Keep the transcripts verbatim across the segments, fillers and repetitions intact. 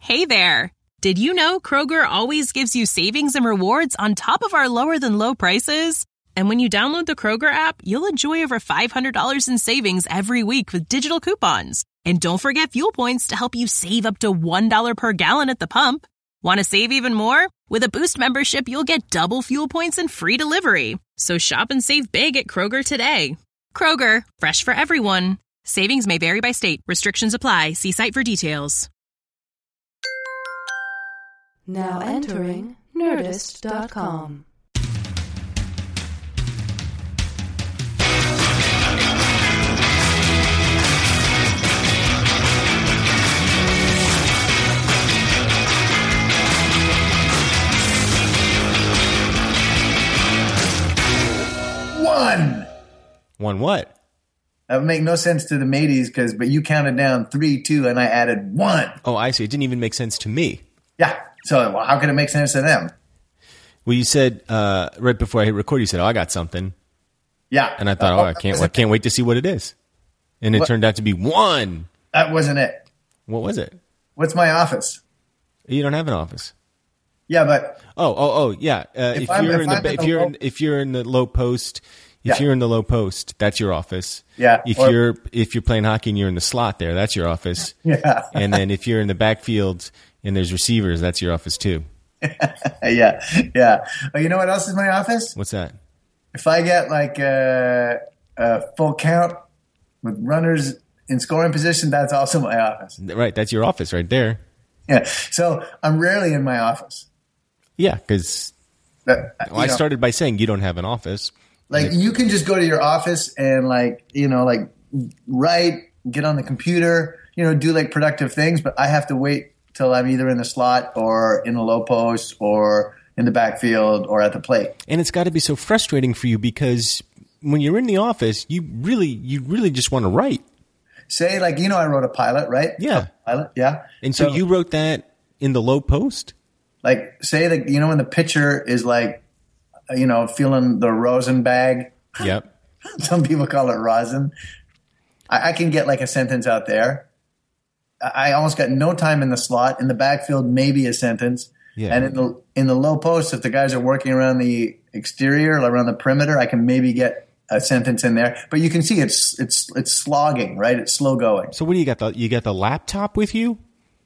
Hey there. Did you know Kroger always gives you savings and rewards on top of our lower than low prices? And when you download the Kroger app, you'll enjoy over five hundred dollars in savings every week with digital coupons. And don't forget fuel points to help you save up to one dollar per gallon at the pump. Want to save even more? With a Boost membership, you'll get double fuel points and free delivery. So shop and save big at Kroger today. Kroger, fresh for everyone. Savings may vary by state. Restrictions apply. See site for details. Now entering Nerdist dot com. One. One what? That would make no sense to the mateys, because but you counted down three, two, and I added one. Oh, I see. It didn't even make sense to me. Yeah. So well, how can it make sense to them? Well, you said uh, right before I hit record, you said, "Oh, I got something." Yeah. And I thought, "Oh, I can't, I can't wait to see what it is." And it what? turned out to be one. That wasn't it. What was it? What's my office? You don't have an office. Yeah, but oh, oh, oh, yeah. Uh, if, if you're in the if you're in, if you're in the low post, if yeah. you're in the low post, that's your office. Yeah. If or, you're if you're playing hockey and you're in the slot there, that's your office. Yeah. And then if you're in the backfield and there's receivers, that's your office too. yeah, yeah. Oh, you know what else is my office? What's that? If I get like a, a full count with runners in scoring position, that's also my office. Right, that's your office right there. Yeah. So I'm rarely in my office. Yeah, because well, I know, started by saying you don't have an office. Like you can just go to your office and like, you know, like write, get on the computer, you know, do like productive things. But I have to wait till I'm either in the slot or in the low post or in the backfield or at the plate. And it's got to be so frustrating for you because when you're in the office, you really, you really just want to write. Say like, you know, I wrote a pilot, right? Yeah. A pilot. Yeah. And so, so you wrote that in the low post? Like, say that, you know, when the pitcher is like, you know, feeling the rosin bag. Yep. Some people call it rosin. I, I can get like a sentence out there. I, I almost got no time in the slot. In the backfield, maybe a sentence. Yeah. And in the in the low post, if the guys are working around the exterior, around the perimeter, I can maybe get a sentence in there. But you can see it's it's it's slogging, right? It's slow going. So what do you got? The you got the laptop with you?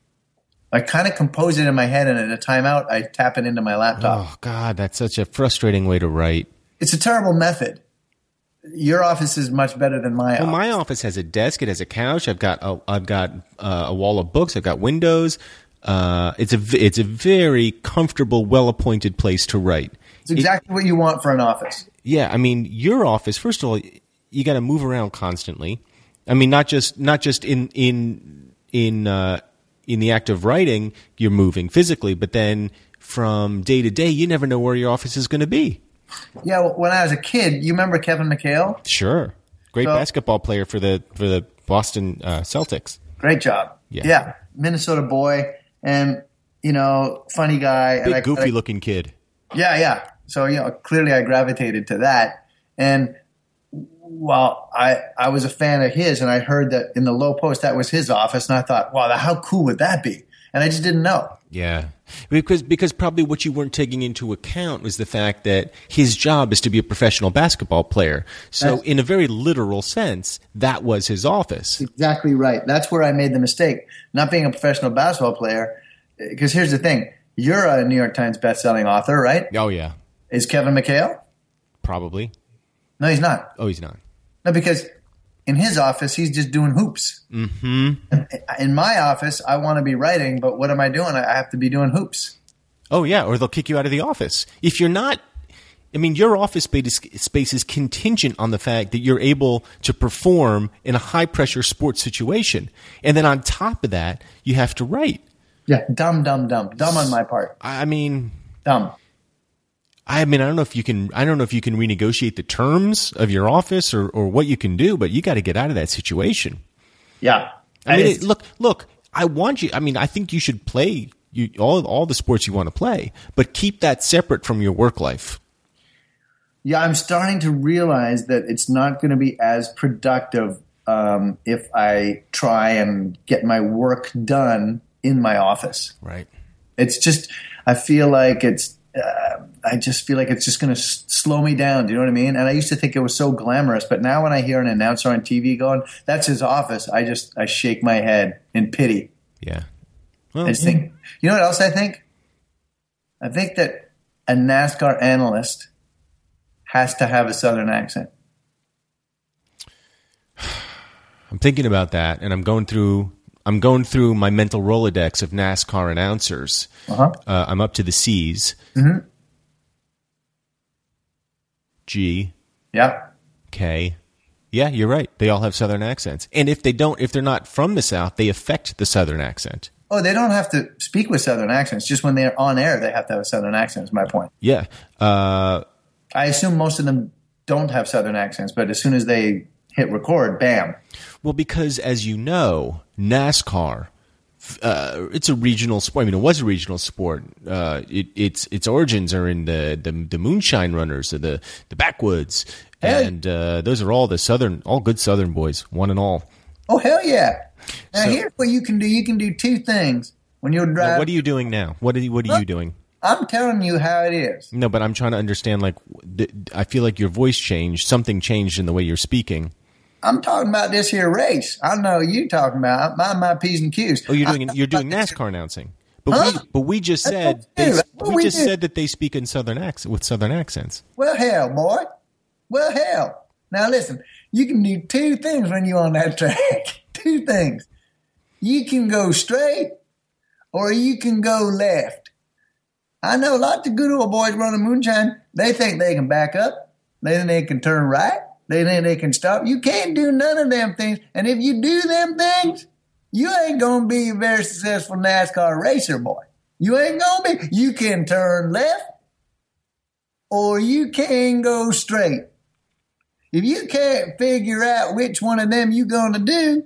I kind of compose it in my head, and at a timeout, I tap it into my laptop. Oh, God, that's such a frustrating way to write. It's a terrible method. Your office is much better than my well, office. My office has a desk. It has a couch. I've got a, I've got uh, a wall of books. I've got windows. Uh, it's a it's a very comfortable, well-appointed place to write. It's exactly it, what you want for an office. Yeah, I mean, your office. First of all, you got to move around constantly. I mean, not just not just in in in. Uh, in the act of writing, you're moving physically, but then from day to day, you never know where your office is going to be. Yeah, well, when I was a kid, you remember Kevin McHale? Sure. Great so, basketball player for the for the Boston uh, Celtics. Great job. Yeah. yeah. Minnesota boy and, you know, funny guy. Big, and goofy-looking kid. Yeah, yeah. So, you know, clearly I gravitated to that. And well, I, I was a fan of his, and I heard that in the low post that was his office, and I thought, wow, how cool would that be? And I just didn't know. Yeah, because because probably what you weren't taking into account was the fact that his job is to be a professional basketball player. So That's, in a very literal sense, that was his office. Exactly right. That's where I made the mistake, not being a professional basketball player. Because here's the thing. You're a New York Times bestselling author, right? Oh, yeah. Is Kevin McHale? Probably. No, he's not. Oh, he's not. No, because in his office, he's just doing hoops. Mm-hmm. In my office, I want to be writing, but what am I doing? I have to be doing hoops. Oh, yeah, or they'll kick you out of the office. If you're not – I mean, your office space is contingent on the fact that you're able to perform in a high-pressure sports situation. And then on top of that, you have to write. Yeah, dumb, dumb, dumb. Dumb on my part. I mean – Dumb. I mean, I don't know if you can. I don't know if you can renegotiate the terms of your office or, or what you can do, but you got to get out of that situation. Yeah, I mean, it, look, look. I want you. I mean, I think you should play you all all the sports you want to play, but keep that separate from your work life. Yeah, I'm starting to realize that it's not going to be as productive um, if I try and get my work done in my office. Right. It's just, I feel like it's, uh, I just feel like it's just going to s- slow me down. Do you know what I mean? And I used to think it was so glamorous, but now when I hear an announcer on T V going, "That's his office," I just, I shake my head in pity. Yeah. Well, I just think, you know what else I think? I think that a NASCAR analyst has to have a Southern accent. I'm thinking about that, and I'm going through. I'm going through my mental Rolodex of NASCAR announcers. Uh-huh. Uh, I'm up to the C's. Mm-hmm. G. Yeah. K. Yeah, you're right. They all have Southern accents, and if they don't, if they're not from the South, they affect the Southern accent. Oh, they don't have to speak with Southern accents. Just when they're on air, they have to have a Southern accent, is my point. Yeah. Uh, I assume most of them don't have Southern accents, but as soon as they hit record, bam. Well, because as you know, NASCAR, uh, it's a regional sport. I mean, it was a regional sport. Uh, it, its its origins are in the the, the moonshine runners, or the the backwoods, Hey. and uh, those are all the Southern, all good Southern boys, one and all. Oh, hell yeah. Now, So- here's what you can do. You can do two things when you're Now, driving. what are you doing now? What are you, what are you doing? I'm telling you how it is. No, but I'm trying to understand. Like, th- I feel like your voice changed. Something changed in the way you're speaking. I'm talking about this here race. I know you talking about. Mind my P's and Q's. Oh, you're doing I'm you're doing talking about this- NASCAR announcing. But Huh? we but we just That's said what we they, do. That's what we we just do. said that they speak in Southern accent with Southern accents. Well, hell, boy. Well, hell. Now, listen. You can do two things when you're on that track. Two things. You can go straight or you can go left. I know lots of good old boys running moonshine. They think they can back up. They think they can turn right. They think they can stop. You can't do none of them things. And if you do them things, you ain't going to be a very successful NASCAR racer, boy. You ain't going to be. You can turn left or you can go straight. If you can't figure out which one of them you're going to do,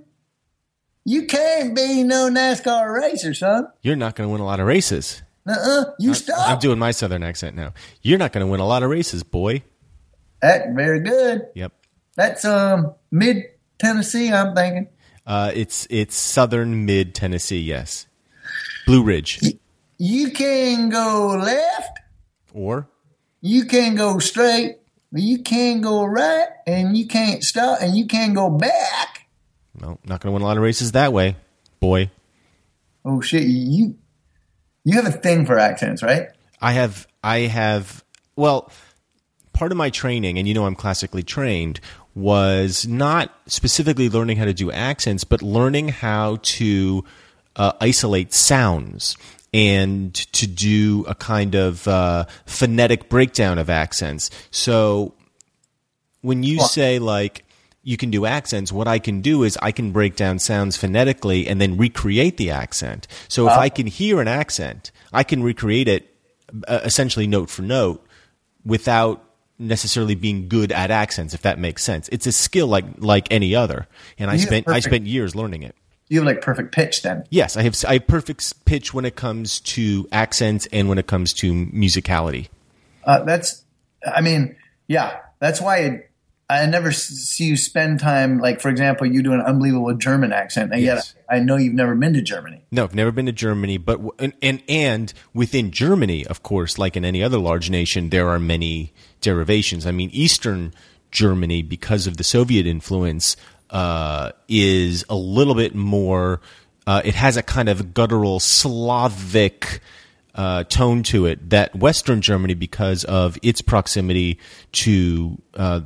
you can't be no NASCAR racer, son. You're not going to win a lot of races. Uh-uh. You stop. I'm doing my Southern accent now. You're not going to win a lot of races, boy. That's very good. Yep. That's um mid Tennessee, I'm thinking. Uh, it's it's Southern Mid Tennessee. Yes. Blue Ridge. You can go left, Or you can go straight, you can go right, and you can't stop, and you can go back. no, not going to win a lot of races that way, boy. Oh shit, you you have a thing for accents, right? I have, I have, well, part of my training, and you know I'm classically trained, was not specifically learning how to do accents, but learning how to uh, isolate sounds and to do a kind of uh, phonetic breakdown of accents. So when you Well- say, like, you can do accents, what I can do is I can break down sounds phonetically and then recreate the accent. So if I can hear an accent, I can recreate it uh, essentially note for note without necessarily being good at accents, if that makes sense. It's a skill like like any other, and I Yeah, spent I perfect. spent years learning it. You have like perfect pitch then. Yes, I have I have perfect s- pitch when it comes to accents and when it comes to musicality. Uh, that's, I mean, yeah, that's why it, I never s- see you spend time, like, for example, you do an unbelievable German accent, and Yes. yet I know you've never been to Germany. No, I've never been to Germany, but w- and, and and within Germany, of course, like in any other large nation, there are many derivations. I mean, Eastern Germany, because of the Soviet influence, uh, is a little bit more. Uh, it has a kind of guttural Slavic uh, tone to it that Western Germany, because of its proximity to uh,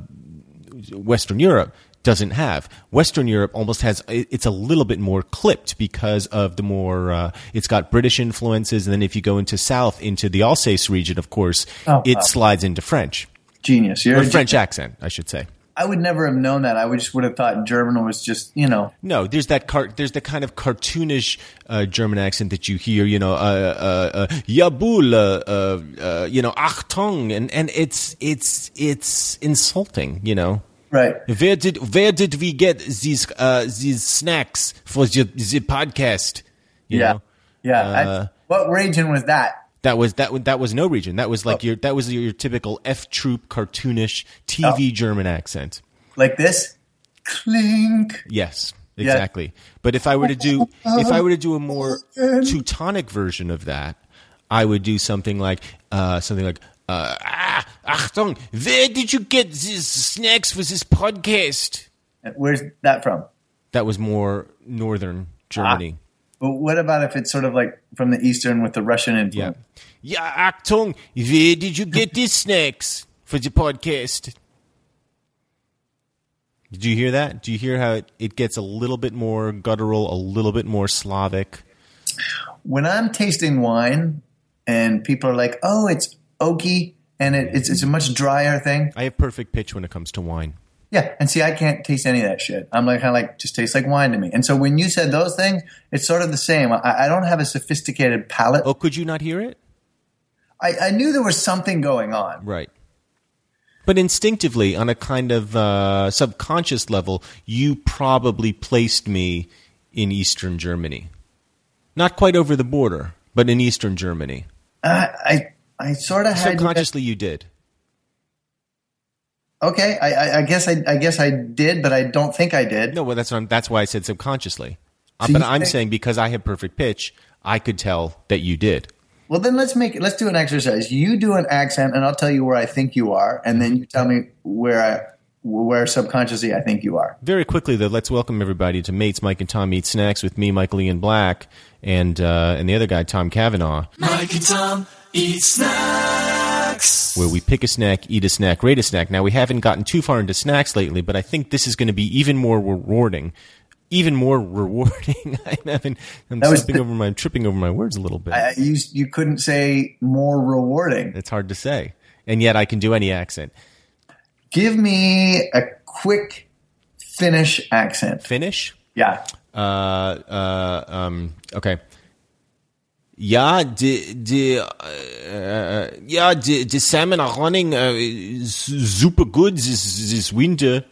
Western Europe, doesn't have. Western Europe almost has, it's a little bit more clipped because of the more, uh, it's got British influences. And then if you go into South, into the Alsace region, of course, Oh, it wow. slides into French. Genius. You're Or a French gen- accent, I should say. I would never have known that. I would just would have thought German was just, you know, No, there's that car- there's the kind of cartoonish uh, German accent that you hear, you know, uh, uh, uh, Jawohl, uh, uh, uh, you know, Achtung, and and it's it's it's insulting, you know. right. Where did where did we get these uh, these snacks for the, the podcast? You Yeah. know? Yeah. Uh, I, what region was that? That was that was- that was no region. That was like your that was your typical F troop cartoonish T V Oh. German accent. Like this? Clink. Yes. exactly. Yeah. But if I were to do if I were to do a more Teutonic version of that, I would do something like uh, something like uh, ah, Achtung, where did you get these snacks for this podcast? Where's that from? That was more northern Germany. Ah. But what about if it's sort of like from the eastern with the Russian influence? Yeah, yeah, Achtung, where did you get these snacks for the podcast? Did you hear that? Do you hear how it, it gets a little bit more guttural, a little bit more Slavic? When I'm tasting wine and people are like, oh, it's oaky and it, it's, it's a much drier thing. I have perfect pitch when it comes to wine. Yeah, and see, I can't taste any of that shit. I'm like, kind of like, just tastes like wine to me. And so when you said those things, it's sort of the same. I, I don't have a sophisticated palate. Oh, could you not hear it? I, I knew there was something going on. Right. But instinctively, on a kind of uh, subconscious level, you probably placed me in Eastern Germany. Not quite over the border, but in Eastern Germany. Uh, I I sort of had... Subconsciously, you did. Okay, I, I, I guess I, I guess I did, but I don't think I did. No, well, that's what I'm, that's why I said subconsciously. So uh, but I'm think, saying because I have perfect pitch, I could tell that you did. Well, then let's make it. Let's do an exercise. You do an accent, and I'll tell you where I think you are, and then you tell me where I, where subconsciously I think you are. Very quickly, though, let's welcome everybody to Mates, Mike and Tom Eat Snacks with me, Michael Ian Black, and uh, and the other guy, Tom Cavanaugh. Mike and Tom Eat Snacks. Where we pick a snack, eat a snack, rate a snack. Now, we haven't gotten too far into snacks lately, but I think this is going to be even more rewarding. Even more rewarding. I'm having, I'm tripping over my, I'm tripping over my words a little bit. I, you, you couldn't say more rewarding. It's hard to say. And yet I can do any accent. Give me a quick Finnish accent. Finnish? Yeah. Uh, uh, um, okay. Ja, the, the, uh, yeah, the, the salmon are running uh, super good this, this winter.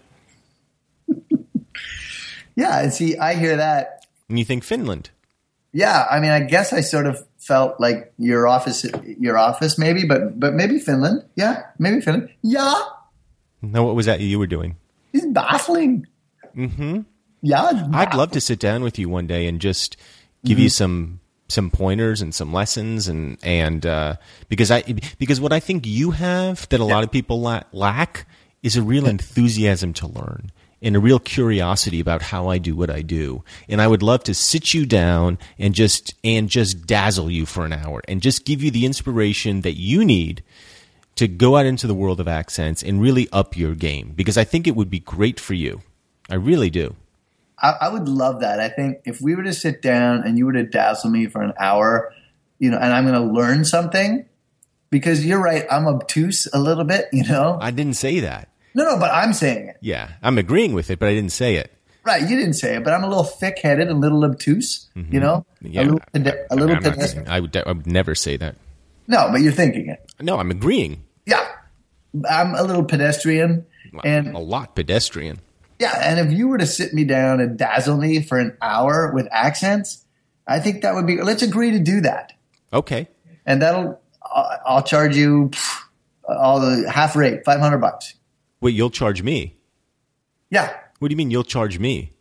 Yeah, and see, I hear that. And you think Finland? Yeah, I mean, I guess I sort of felt like your office, your office, maybe, but but maybe Finland. Yeah, maybe Finland. Yeah. No, what was that you were doing? He's baffling. Mm-hmm. Yeah, I'd love to sit down with you one day and just give mm-hmm. you some some pointers and some lessons, and and uh, because I because what I think you have that a yeah. lot of people la- lack is a real enthusiasm to learn. And a real curiosity about how I do what I do. And I would love to sit you down and just and just dazzle you for an hour and just give you the inspiration that you need to go out into the world of accents and really up your game. Because I think it would be great for you. I really do. I, I would love that. I think if we were to sit down and you were to dazzle me for an hour, you know, and I'm going to learn something, because you're right, I'm obtuse a little bit, you know. I didn't say that. No, no, but I'm saying it. Yeah, I'm agreeing with it, but I didn't say it. Right, you didn't say it, but I'm a little thick-headed, a little obtuse, mm-hmm. you know? Yeah, a little, pede- a little pedestrian. I would, I would never say that. No, but you're thinking it. No, I'm agreeing. Yeah, I'm a little pedestrian. and A lot pedestrian. Yeah, and if you were to sit me down and dazzle me for an hour with accents, I think that would be – let's agree to do that. Okay. And that'll – I'll charge you pff, all the half rate, five hundred bucks. Wait, you'll charge me? Yeah. What do you mean you'll charge me?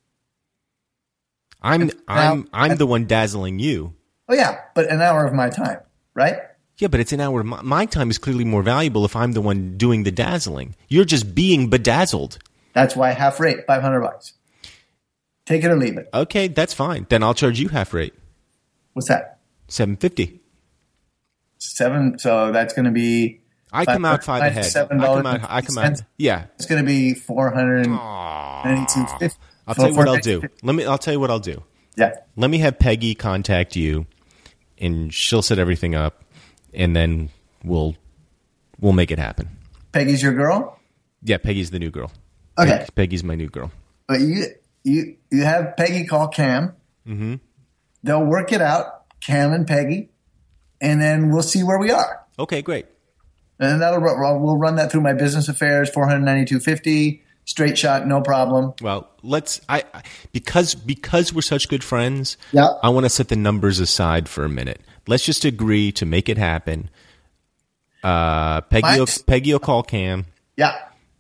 I'm now, I'm I'm the one dazzling you. Oh yeah, but an hour of my time, right? Yeah, but it's an hour. My, my time is clearly more valuable if I'm the one doing the dazzling. You're just being bedazzled. That's why half rate, five hundred bucks. Take it or leave it. Okay, that's fine. Then I'll charge you half rate. What's that? Seven fifty. Seven. So that's going to be. I come out five ahead. I come out. I come out. Yeah, it's going to be four hundred ninety-two fifty. I'll tell you what I'll do. Let me. I'll tell you what I'll do. Yeah. Let me have Peggy contact you, and she'll set everything up, and then we'll we'll make it happen. Peggy's your girl? Yeah, Peggy's the new girl. Okay. Peggy's my new girl. But you you you have Peggy call Cam. Mm-hmm. They'll work it out, Cam and Peggy, and then we'll see where we are. Okay, great. And that'll we'll run that through my business affairs, four hundred ninety-two fifty, straight shot, no problem. Well, let's I because because we're such good friends. Yeah. I want to set the numbers aside for a minute. Let's just agree to make it happen. Uh, Peggy, will, Peggy will call Cam. Yeah.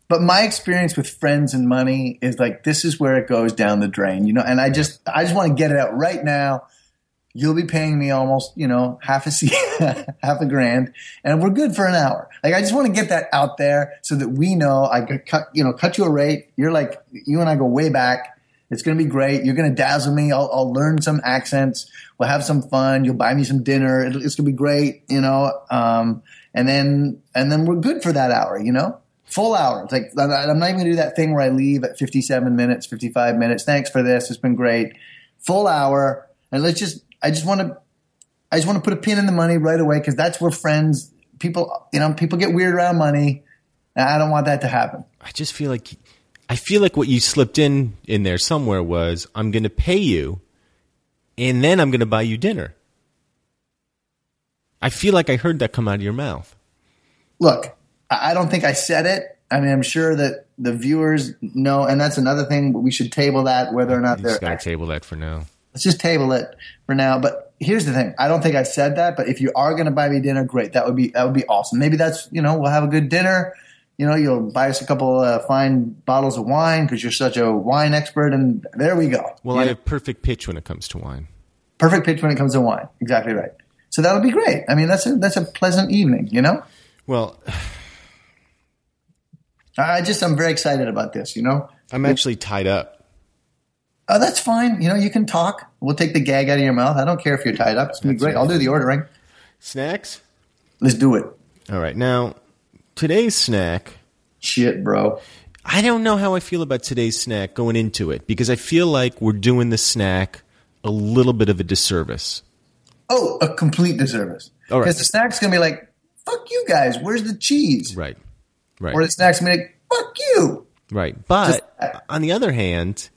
But my experience with friends and money is like, this is where it goes down the drain, you know? And I just, I just want to get it out right now. You'll be paying me almost, you know, half a seat, half a grand, and we're good for an hour. Like, I just want to get that out there so that we know I could cut, you know, cut you a rate. You're like, you and I go way back. It's going to be great. You're going to dazzle me. I'll, I'll learn some accents. We'll have some fun. You'll buy me some dinner. It, it's going to be great, you know? Um, and then, and then we're good for that hour, you know? Full hour. It's like, I'm not even going to do that thing where I leave at fifty-seven minutes, fifty-five minutes. Thanks for this. It's been great. Full hour. And let's just, I just want to, I just want to put a pin in the money right away because that's where friends, people, you know, people get weird around money. And I don't want that to happen. I just feel like, I feel like what you slipped in in there somewhere was, I'm going to pay you and then I'm going to buy you dinner. I feel like I heard that come out of your mouth. Look, I don't think I said it. I mean, I'm sure that the viewers know, and that's another thing. We should table that, whether or not You they're just got to table that for now. Let's just table it for now. But here's the thing: I don't think I said that. But if you are going to buy me dinner, great. That would be that would be awesome. Maybe that's you know we'll have a good dinner. You know, you'll buy us a couple uh, fine bottles of wine because you're such a wine expert, and there we go. Well, you I know? have perfect pitch when it comes to wine. Perfect pitch when it comes to wine. Exactly right. So that'll be great. I mean, that's a that's a pleasant evening. You know. Well. I just, I'm very excited about this, you know? I'm actually tied up. Oh, that's fine. You know, you can talk. We'll take the gag out of your mouth. I don't care if you're tied up. It's going to be great. Right. I'll do the ordering. Snacks? Let's do it. All right. Now, today's snack. Shit, bro. I don't know how I feel about today's snack going into it because I feel like we're doing the snack a little bit of a disservice. Oh, a complete disservice. All right. Because the snack's going to be like, fuck you guys. Where's the cheese? Right. Right. Or the snack's going to be like, fuck you. Right. But Just, on the other hand,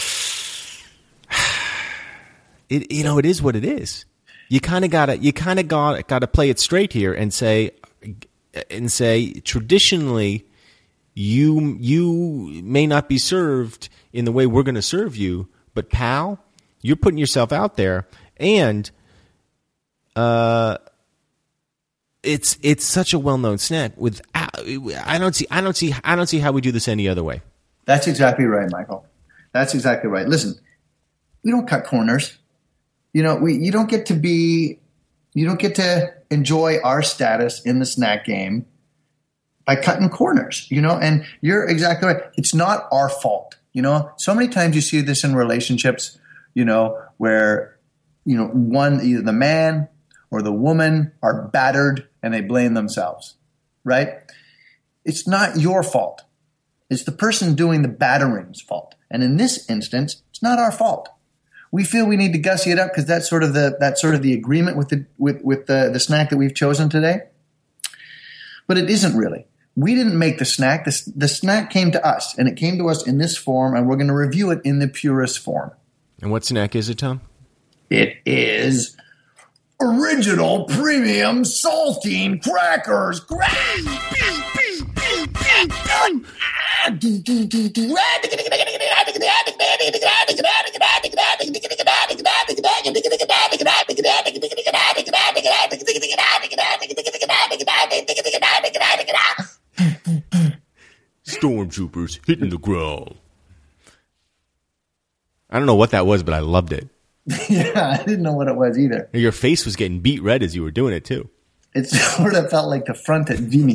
it you know, it is what it is. You kind of got to you kind of got got to play it straight here and say and say traditionally you you may not be served in the way we're going to serve you, but pal, you're putting yourself out there and uh It's it's such a well-known snack. With I don't see I don't see I don't see how we do this any other way. That's exactly right, Michael. That's exactly right. Listen, we don't cut corners. You know, we you don't get to be you don't get to enjoy our status in the snack game by cutting corners. You know, and you're exactly right. It's not our fault. You know, so many times you see this in relationships. You know, where you know one either the man or the woman are battered and they blame themselves, right? It's not your fault. It's the person doing the battering's fault. And in this instance, it's not our fault. We feel we need to gussy it up because that's sort of the that's sort of the agreement with the with with the, the snack that we've chosen today. But it isn't really. We didn't make the snack. The, the snack came to us, and it came to us in this form, and we're going to review it in the purest form. And what snack is it, Tom? It is original premium saltine crackers. Stormtroopers hitting the ground. I don't know what that was, but I loved it. Yeah, I didn't know what it was either. Your face was getting beat red as you were doing it, too. It sort of felt like the front at Vimy.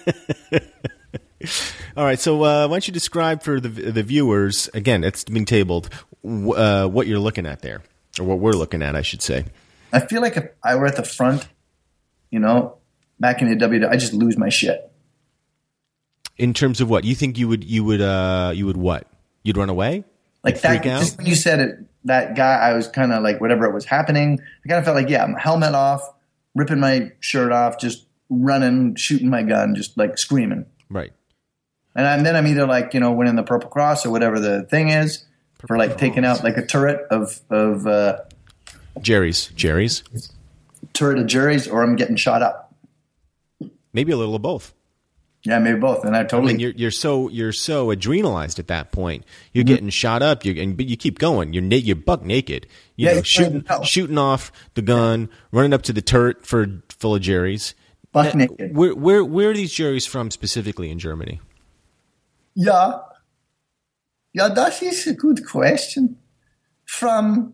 All right, so uh, why don't you describe for the the viewers, again, it's being tabled, uh, what you're looking at there, or what we're looking at, I should say. I feel like if I were at the front, you know, back in the W W E, I just lose my shit. In terms of what? You think you would, you would, uh, you would what? You'd run away? Like You'd that, freak out? just when you said it, that guy, I was kind of like, whatever it was happening, I kind of felt like, yeah, I'm helmet off, ripping my shirt off, just running, shooting my gun, just like screaming. Right. And I'm, then I'm either like, you know, winning the Purple Cross or whatever the thing is Purple for like Cross. taking out like a turret of, of, uh, Jerry's. Jerry's? turret of juries, or I'm getting shot up. Maybe a little of both. Yeah, maybe both. And I I totally, mean, you're you're so you're so adrenalized at that point. You're Mm-hmm. getting shot up. You and but you keep going. You're na- you're buck naked. You Yeah, know, you shooting know. shooting off the gun, running up to the turret for full of Jerry's. buck Now, naked. Where where where are these Jerry's from specifically in Germany? Yeah. Yeah, that is a good question. From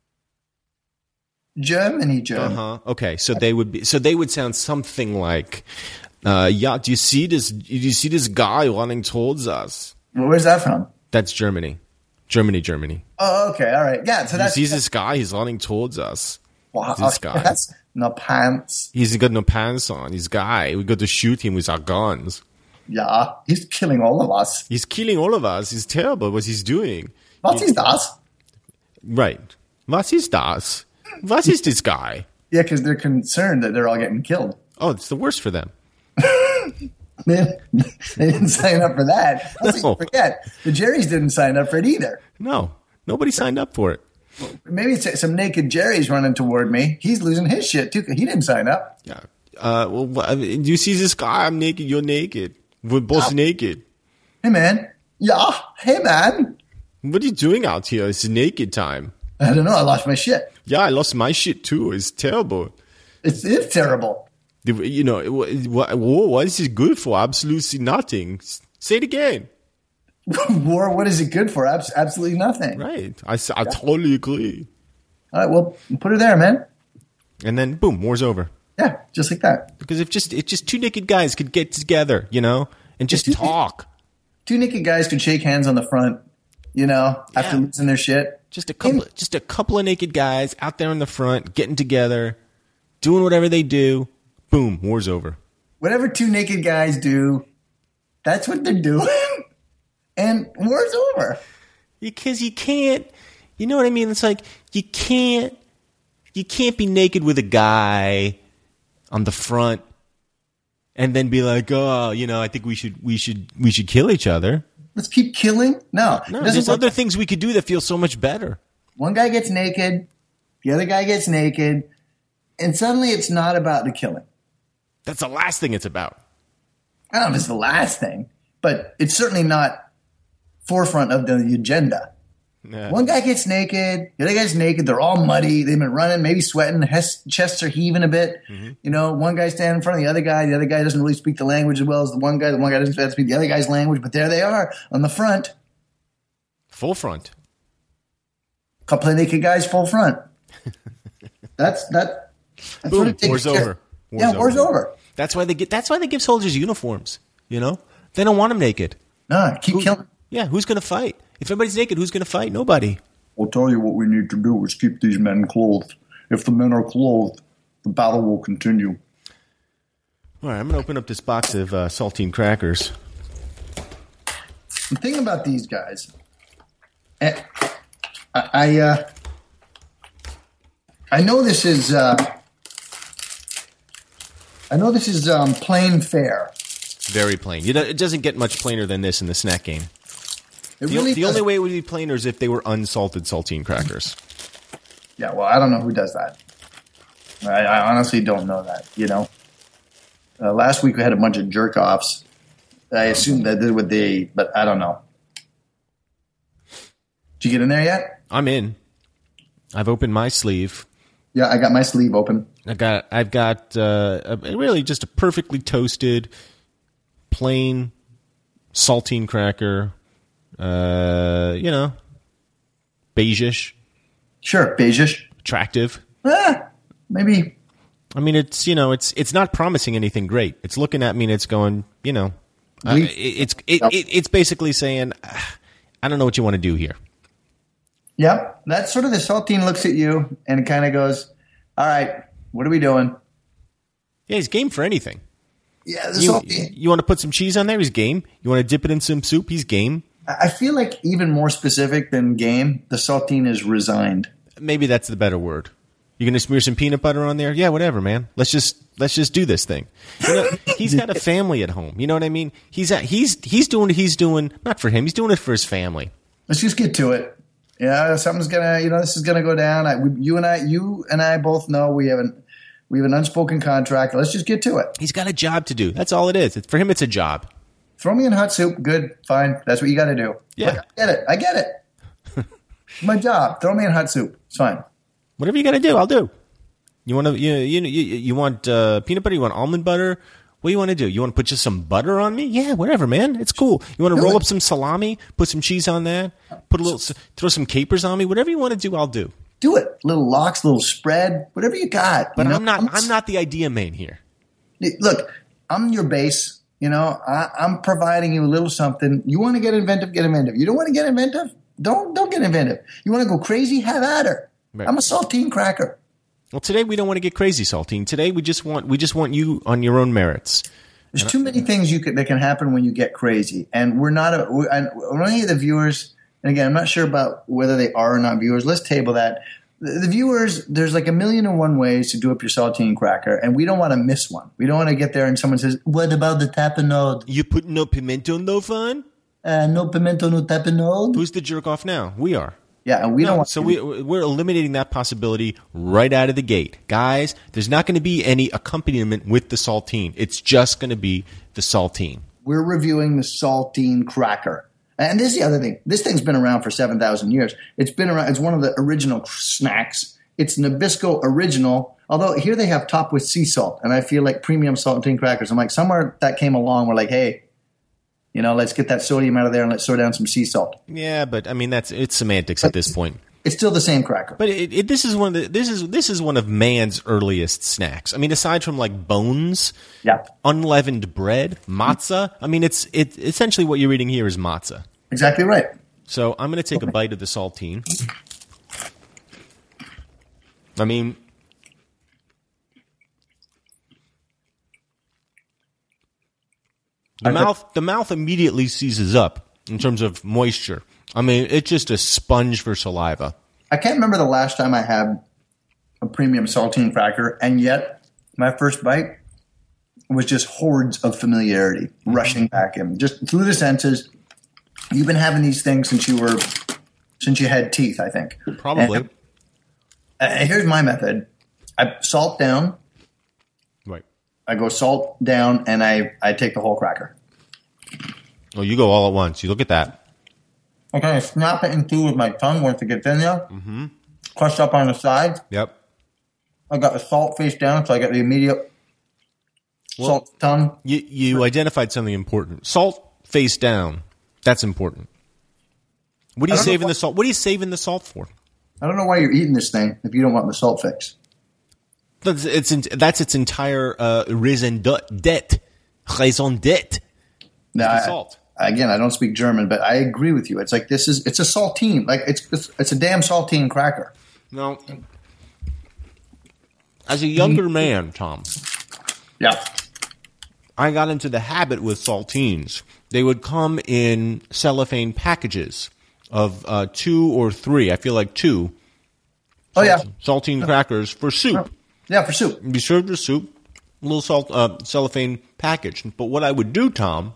Germany, Germany. Uh-huh. Okay, so they would be. So they would sound something like, uh, "Yeah, do you see this? Do you see this guy running towards us?" Well, where's that from? That's Germany, Germany, Germany. Oh, okay, all right, yeah. So You that's see this guy? He's running towards us. wow, this guy. That's no pants. He's got no pants on. He's guy. We got to shoot him with our guns. Yeah, he's killing all of us. He's killing all of us. He's terrible. What he's doing? What is that? Right. Was ist das? Was ist this guy? Yeah, because they're concerned that they're all getting killed. Oh, it's the worst for them. they, they didn't sign up for that. Let's No. not forget, the Jerry's didn't sign up for it either. No, nobody signed up for it. Maybe it's some naked Jerry's running toward me. He's losing his shit too. He didn't sign up. Yeah. Uh, well, wha- do you see this guy? I'm naked. You're naked. We're both Oh. naked. Hey man, yeah. Hey man. What are you doing out here? It's naked time. I don't know. I lost my shit. Yeah, I lost my shit too. It's terrible. It's it's terrible. The- You know, it- what, what is it good for? Absolutely nothing. S- Say it again. War. What is it good for? Abs- absolutely nothing. Right. I, s- I totally agree. All right. Well, put her there, man. And then, boom, war's over. Yeah, just like that. Because if just if just two naked guys could get together, you know, and just If two- talk. Two naked guys could shake hands on the front. You know, after Yeah. losing their shit. Just a couple, just a couple of naked guys out there in the front, getting together, doing whatever they do. Boom, war's over. Whatever two naked guys do, that's what they're doing. And war's over. Because you can't, you know what I mean? It's like you can't, you can't be naked with a guy on the front and then be like, oh, you know, I think we should, we should, we should kill each other. Let's keep killing. No, No, it doesn't there's work. other things we could do that feel so much better. One guy gets naked, the other guy gets naked, and suddenly it's not about the killing. That's the last thing it's about. I don't know if it's the last thing, but it's certainly not forefront of the agenda. Nah. One guy gets naked, the other guy's naked, they're all muddy, they've been running, maybe sweating, hes- chests are heaving a bit. Mm-hmm. You know, one guy's standing in front of the other guy, the other guy doesn't really speak the language as well as the one guy, the one guy doesn't speak the other guy's language, but there they are on the front. Full front. Couple of naked guys, full front. That's that. That's Boom, what it takes war's to care- over. War's yeah, war's over. over. That's why they get. That's why they give soldiers uniforms. You know, they don't want them naked. No, keep Who- killing. Yeah, who's going to fight? If everybody's naked, who's going to fight? Nobody. I'll tell you what we need to do is keep these men clothed. If the men are clothed, the battle will continue. All right, I'm going to open up this box of uh, saltine crackers. The thing about these guys, eh, I, I, uh, I know this is, uh, I know this is um, plain fare. Very plain. You know, it doesn't get much plainer than this in the snack game. It The, really the only doesn't- way it would be plainer is if they were unsalted saltine crackers. Yeah, well, I don't know who does that. I, I honestly don't know that. You know, uh, last week we had a bunch of jerk offs. I assumed that did what they, but I don't know. Did you get in there yet? I'm in. I've opened my sleeve. Yeah, I got my sleeve open. I got. I've got uh, a, really just a perfectly toasted, plain saltine cracker. Uh, you know, beigeish, Sure, beigeish. attractive. Ah, maybe. I mean, it's you know, it's it's not promising anything great. It's looking at me and it's going, you know, uh, We- it, it's it, Yep. it, it's basically saying, "Ah, I don't know what you want to do here. Yeah, that's sort of the saltine looks at you and kind of goes, "All right, what are we doing?" Yeah, he's game for anything. Yeah, the You, saltine. you want to put some cheese on there? He's game. You want to dip it in some soup? He's game. I feel like even more specific than game, the saltine is resigned. Maybe that's the better word. You're gonna smear some peanut butter on there? Yeah, whatever, man. Let's just let's just do this thing. You know, he's got a family at home. You know what I mean? He's at, he's he's doing what he's doing not for him. He's doing it for his family. Let's just get to it. Yeah, something's gonna, you know, this is gonna go down. I, we, you and I, you and I both know we have an we have an unspoken contract. Let's just get to it. He's got a job to do. That's all it is. It's, for him, it's a job. Throw me in hot soup. Good, fine. That's what you got to do. Yeah. Look, I get it. I get it. My job. Throw me in hot soup. It's fine. Whatever you got to do, I'll do. You want to you you you, you want uh, peanut butter? You want almond butter? What do you want to do? You want to put just some butter on me? Yeah, whatever, man. It's cool. You want to roll up some salami, put some cheese on that, put a little, throw some capers on me. Whatever you want to do, I'll do. Do it. Little lox, little spread, whatever you got. But you know? I'm not. I'm, I'm not the idea man here. Look, I'm your base. You know, I, I'm providing you a little something. You want to get inventive, get inventive. You don't want to get inventive, don't don't get inventive. You want to go crazy, have at her. Right. I'm a saltine cracker. Well, today we don't want to get crazy, Saltine. Today we just want we just want you on your own merits. There's too many things you could, that can happen when you get crazy, and we're not. A, we, and any of the viewers, and again, I'm not sure about whether they are or not viewers. Let's table that. The, the viewers, there's like a million and one ways to do up your saltine cracker, and we don't want to miss one. We don't want to get there and someone says, "What about the tapenade? You put no pimento no fun? Uh, no pimento, no tapenade." Who's the jerk off now? We are. Yeah, and we no, don't want so to. we, we're eliminating that possibility right out of the gate. Guys, there's not going to be any accompaniment with the saltine. It's just going to be the saltine. We're reviewing the saltine cracker. And this is the other thing. This thing's been around for seven thousand years. It's been around. It's one of the original snacks. It's Nabisco original, although here they have topped with sea salt. And I feel like premium saltine crackers. I'm like, somewhere that came along, we're like, hey, you know, let's get that sodium out of there and let's throw down some sea salt. Yeah, but I mean that's it's semantics but at this point. It's still the same cracker. But it, it, this is one of the this is this is one of man's earliest snacks. I mean, aside from like bones, yeah, unleavened bread, matzah. I mean, it's it essentially what you're eating here is matzah. Exactly right. So I'm going to take a bite of the saltine. I mean. The mouth, the mouth immediately seizes up in terms of moisture. I mean, it's just a sponge for saliva. I can't remember the last time I had a premium saltine cracker, and yet my first bite was just hordes of familiarity mm-hmm. rushing back in, just through the senses. You've been having these things since you were, since you had teeth, I think. Probably. And, uh, here's my method: I salt down. Right. I go salt down, and I, I take the whole cracker. Oh, you go all at once. You look at that. I kind of snap it in two with my tongue once it gets in there. Mm-hmm. Crushed up on the sides. Yep. I got the salt face down, so I got the immediate well, salt tongue. You, you identified something important. Salt face down. That's important. What are you saving the salt? What are you saving the salt for? I don't know why you're eating this thing if you don't want the salt fix. That's its, that's its entire uh, raison d'être. Raison d'être. Now, the salt. I, again, I don't speak German, but I agree with you. It's like this is it's a saltine. Like it's it's, it's a damn saltine cracker. No. As a younger man, Tom. Yeah. I got into the habit with saltines. They would come in cellophane packages of uh, two or three. I feel like two. Oh, yeah. Saltine crackers for soup. Yeah, for soup. Be served with soup, a little salt uh, cellophane package. But what I would do, Tom,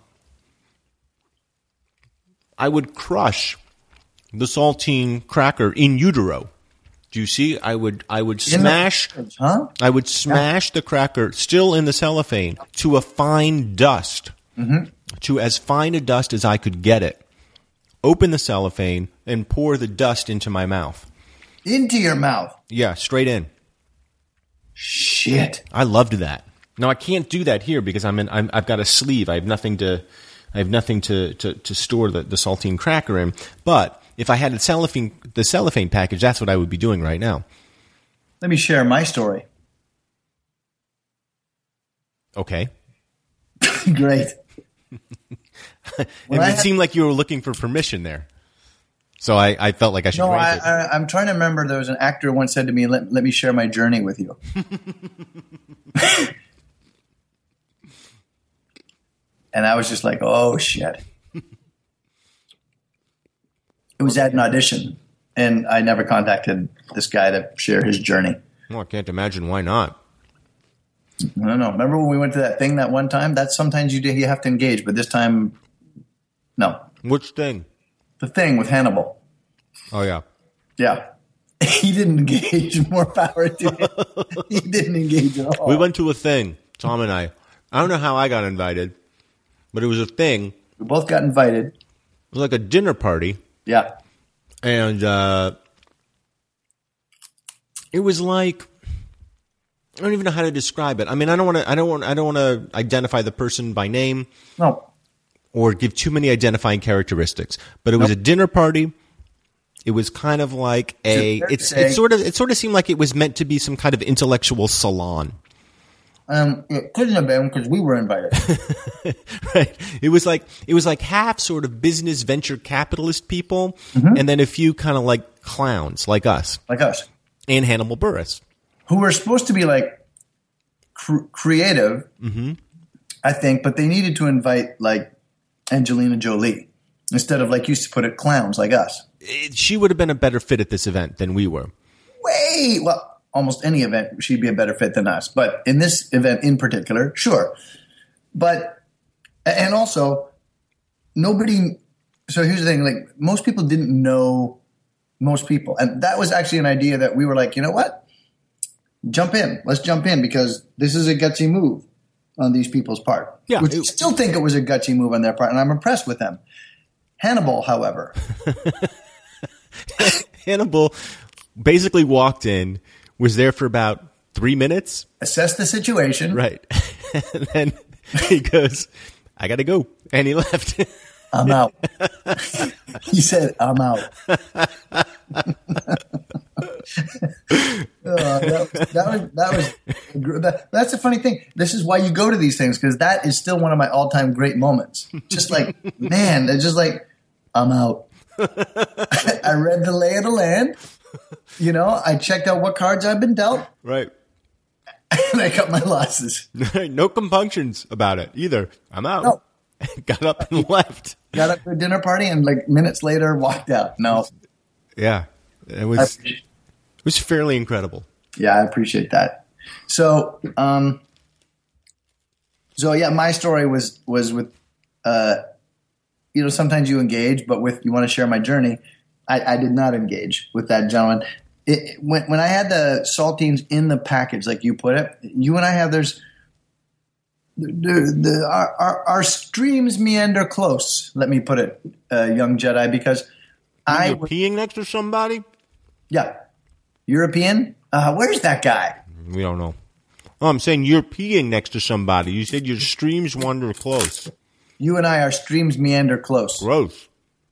I would crush the saltine cracker in utero. Do you see? I would I would smash huh? I would smash yeah. the cracker still in the cellophane to a fine dust. Mm-hmm. To as fine a dust as I could get it. Open the cellophane and pour the dust into my mouth. Into your mouth? Yeah, straight in. Shit. I loved that. Now I can't do that here because I'm in. I'm, I've got a sleeve. I have nothing to. I have nothing to, to, to store the, the saltine cracker in. But if I had the cellophane the cellophane package, that's what I would be doing right now. Let me share my story. Okay. Great. it it had, seemed like you were looking for permission there. So I, I felt like I should no, grant I, it. I, I'm trying to remember there was an actor who once said to me, let, let me share my journey with you. And I was just like, oh, shit. It was at an audition, and I never contacted this guy to share his journey. Well, I can't imagine why not. I don't know. Remember when we went to that thing that one time? That's sometimes you do, you have to engage, but this time, no. Which thing? The thing with Hannibal. Oh, yeah. Yeah. He didn't engage. More power to him. He didn't engage at all. We went to a thing, Tom and I. I don't know how I got invited, but it was a thing. We both got invited. It was like a dinner party. Yeah. And uh, it was like I don't even know how to describe it. I mean, I don't want to. I don't want. I don't want to identify the person by name. No. Or give too many identifying characteristics. But it was Nope. a dinner party. It was kind of like a. Fair to It's say- it sort of it sort of seemed like it was meant to be some kind of intellectual salon. Um, it couldn't have been because we were invited. Right. It was like it was like half sort of business venture capitalist people, and then a few kind of like clowns like us Like us. and Hannibal Buress. Who were supposed to be like cr- creative, I think, but they needed to invite like Angelina Jolie instead of, like you used to put it, clowns like us. It, she would have been a better fit at this event than we were. Way well, almost any event she'd be a better fit than us, but in this event in particular, sure. But and also nobody. So here's the thing: like most people didn't know most people, and that was actually an idea that we were like, you know what? Jump in. Let's jump in because this is a gutsy move on these people's part. Yeah, Which it- I still think it was a gutsy move on their part, and I'm impressed with them. Hannibal, however, Hannibal basically walked in, was there for about three minutes, assessed the situation. right? And then he goes, "I got to go," and he left. I'm out. He said, I'm out. Uh, that, was- that was that was that, that's the funny thing. This is why you go to these things because that is still one of my all-time great moments. Just like, man, it's just like, I'm out. I read the lay of the land. You know, I checked out what cards I've been dealt, Right. and I cut my losses. No compunctions about it either. I'm out. No. Got up and left. Got up to a dinner party and like minutes later walked out. No, Yeah, it I was appreciate- it was fairly incredible. Yeah, I appreciate that. So, um, so yeah, my story was was with, uh, you know, sometimes you engage, but with you want to share my journey. I, I did not engage with that gentleman. It, when when I had the saltines in the package, like you put it, you and I have there's the, the our, our our streams meander close. Let me put it, uh, young Jedi, because I You're was- peeing next to somebody? yeah, European. Uh, where's that guy? We don't know. Oh, I'm saying you're peeing next to somebody. You said your streams wander close. You and I, our streams meander close. Gross.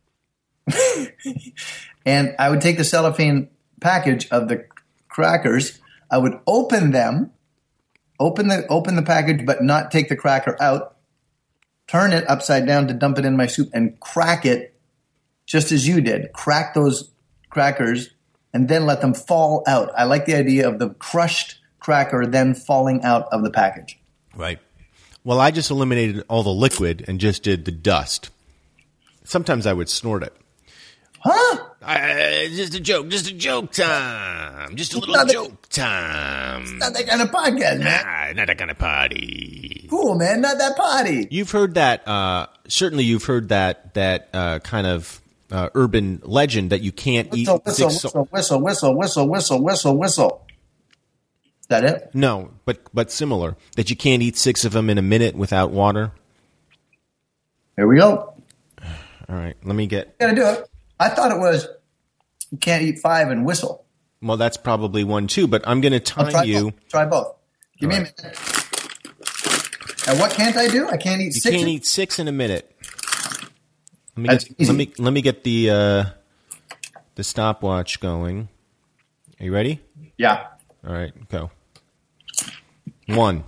And I would take the cellophane package of the crackers. I would open them, open the open the package, but not take the cracker out. Turn it upside down to dump it in my soup and crack it, just as you did. Crack those crackers and then let them fall out. I like the idea of the crushed cracker then falling out of the package. Right. Well, I just eliminated all the liquid and just did the dust. Sometimes I would snort it. Huh? Uh, just a joke. Just a joke time. Just a little Not a- joke time. Not that kind of podcast, man. Ah, not that kind of party. Cool, man. Not that potty. You've heard that. Uh, certainly, you've heard that that uh, kind of uh, urban legend that you can't eat Whistle, whistle, six. whistle, whistle, whistle, whistle, whistle, whistle, whistle. Is that it? No, but but similar that you can't eat six of them in a minute without water. Here we go. All right, let me get. Gotta do it. I thought it was you can't eat five and whistle. Well, that's probably one too. But I'm going to I'll time try you. both. Try both. Give me All a minute. And what can't I do? I can't eat You six. can't eat six in a minute. Let me That's get, easy. let me let me get the uh, the stopwatch going. Are you ready? Yeah. All right, go. One.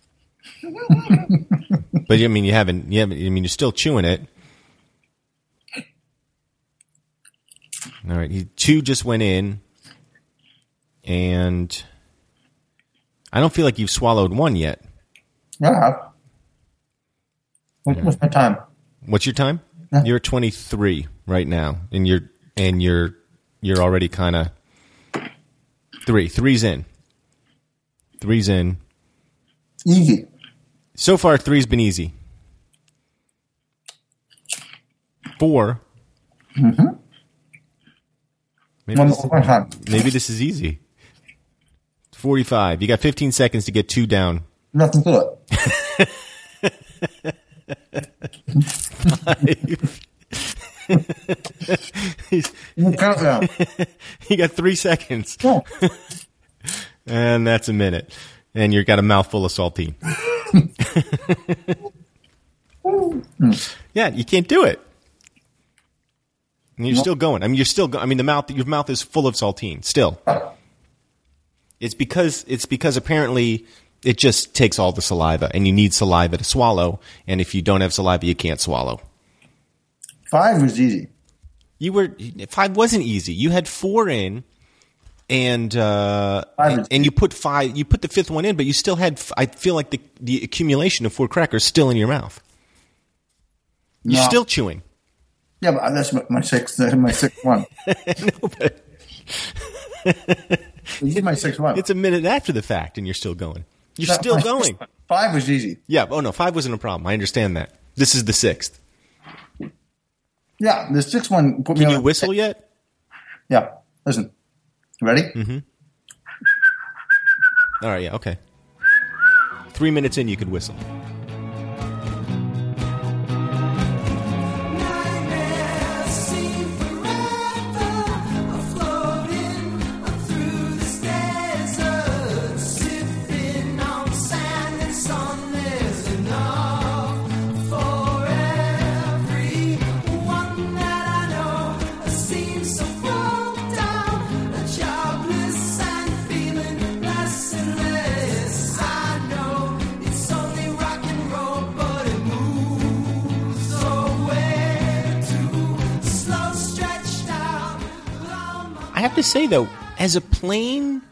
But I mean, you haven't. You haven't. I mean, you're still chewing it. All right, he, two just went in, and I don't feel like you've swallowed one yet. Yeah. What- What's my time? What's your time? Yeah. You're twenty-three right now, and you're and you're you're already kind of three. Three's in. Three's in. Easy. So far, three's been easy. Four. Mm-hmm. Maybe One this, more time. maybe this is easy. Forty-five. You got fifteen seconds to get two down. Nothing to Five. He's- it. Countdown. you got three seconds, Yeah. and that's a minute. and you've got a mouthful of saltine. Yeah, you can't do it. And you're still going. I mean, you're still go- I mean, the mouth, your mouth is full of saltine still. It's because it's because apparently it just takes all the saliva, and you need saliva to swallow. And if you don't have saliva, you can't swallow. Five was easy. You were five wasn't easy. You had four in, and uh, and, and you put five. You put the fifth one in, but you still had. I feel like the the accumulation of four crackers still in your mouth. You're No. still chewing. Yeah, but that's my, my sixth. My sixth one. No, but You did my sixth one. it's a minute after the fact, and you're still going. You're No, still my going. sixth one. Five was easy. Yeah. Oh no, five wasn't a problem. I understand that. This is the sixth. Yeah, the sixth one put me Can on you the- whistle yet? Yeah. Listen. Ready? Mm-hmm. All right. Yeah. Okay. Three minutes in, you could whistle. I have to say, though, as a plain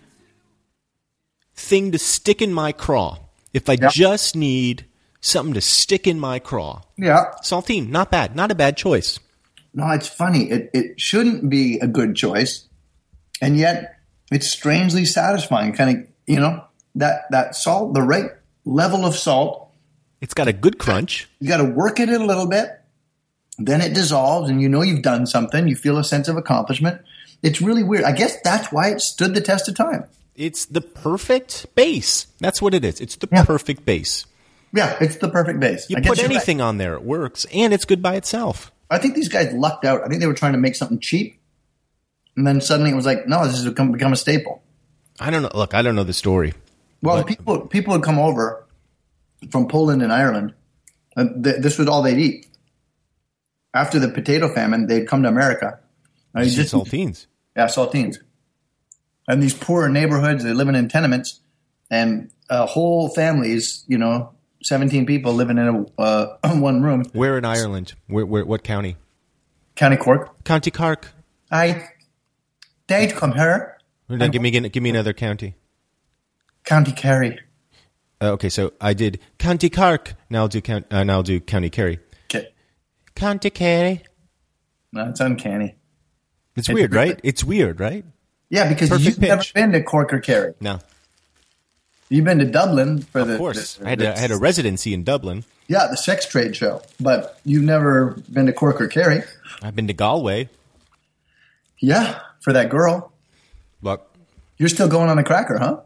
thing to stick in my craw, if I Yep. just need something to stick in my craw, Yeah. saltine, not bad. Not a bad choice. No, it's funny. It it shouldn't be a good choice, and yet it's strangely satisfying. Kind of, you know, that that salt, the right level of salt. It's got a good crunch. You got to work it in a little bit, then it dissolves, and you know you've done something. You feel a sense of accomplishment. It's really weird. I guess that's why it stood the test of time. It's the perfect base. That's what it is. It's the Yeah. perfect base. Yeah, it's the perfect base. You I guess put you're right. anything on there, it works, and it's good by itself. I think these guys lucked out. I think they were trying to make something cheap, and then suddenly it was like, no, this has become, become a staple. I don't know. Look, I don't know the story. Well, But- people people would come over from Poland and Ireland, and th- this was all they'd eat. After the potato famine, they'd come to America. And you Just saltines. Yeah, saltines. And these poor neighborhoods, they're living in tenements, and uh, whole families, you know, seventeen people living in a, uh, one room. Where in Ireland? Where, where? What county? County Cork. County Cork. I, they'd come here. Now, give me give me another county. County Kerry. Uh, okay, so I did County Cork. Now I'll do count. Uh, now I'll do County Kerry. Okay. County Kerry. No, it's uncanny. It's weird, right? It's weird, right? Yeah, because Perfect you've never pitch. been to Cork or Kerry. No, You've been to Dublin for the. of course. the- I had a, I had a residency in Dublin. Yeah, the sex trade show. But you've never been to Cork or Kerry. I've been to Galway. Yeah, for that girl. But You're still going on the cracker, huh?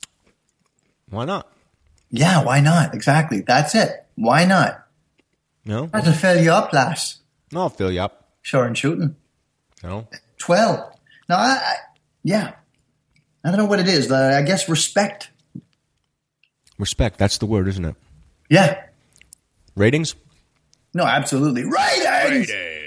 why not? Yeah, why not? Exactly. That's it. Why not? No, Try to fill you up, lass. no, I'll fill you up. Sure and shooting. No, twelve. No, I, I, yeah. I don't know what it is. Uh, I guess respect. respect. That's the word, isn't it? Yeah. Ratings. No, absolutely. Right.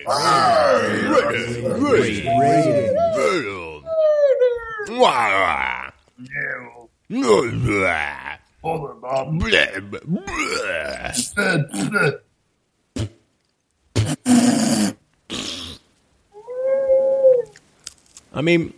I mean,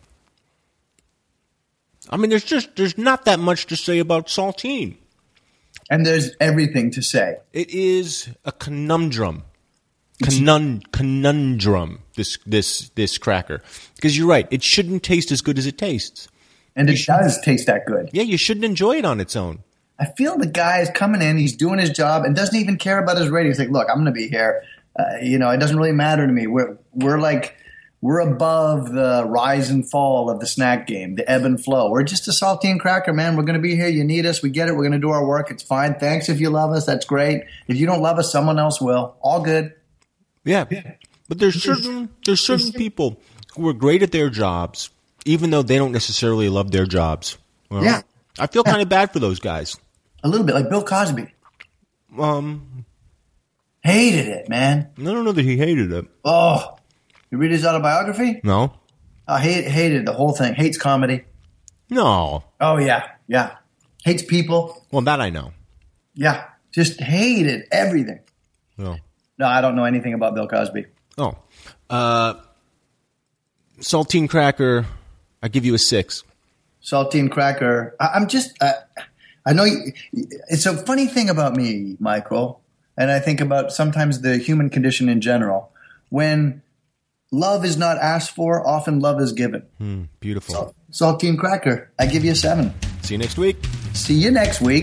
I mean, there's just there's not that much to say about saltine. And there's everything to say. It is a conundrum, Conun- conundrum. This this this cracker, because you're right. It shouldn't taste as good as it tastes. And it does taste that good. Yeah, you shouldn't enjoy it on its own. I feel the guy is coming in, he's doing his job, and doesn't even care about his rating. He's like, look, I'm going to be here. Uh, you know, it doesn't really matter to me. We're we're like we're above the rise and fall of the snack game, the ebb and flow. We're just a saltine cracker, man. We're going to be here. You need us. We get it. We're going to do our work. It's fine. Thanks if you love us. That's great. If you don't love us, someone else will. All good. Yeah, but there's certain there's certain people who are great at their jobs, even though they don't necessarily love their jobs. Well, Yeah. I feel kind of bad for those guys. A little bit, like Bill Cosby. Um, Hated it, man. I don't know that he hated it. Oh, you read his autobiography? No. I hate, hated the whole thing. Hates comedy. No. Oh, yeah, yeah. Hates people. Well, that I know. Yeah, just hated everything. No. No, I don't know anything about Bill Cosby. Oh. Uh, saltine cracker, I give you a six. Saltine cracker. I, I'm just, uh, I know you, it's a funny thing about me, Michael, and I think about sometimes the human condition in general. When love is not asked for, often love is given. Hmm, beautiful. Sal- saltine cracker. I give you a seven. See you next week. See you next week.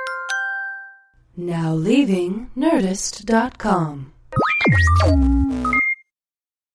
Now leaving Nerdist dot com.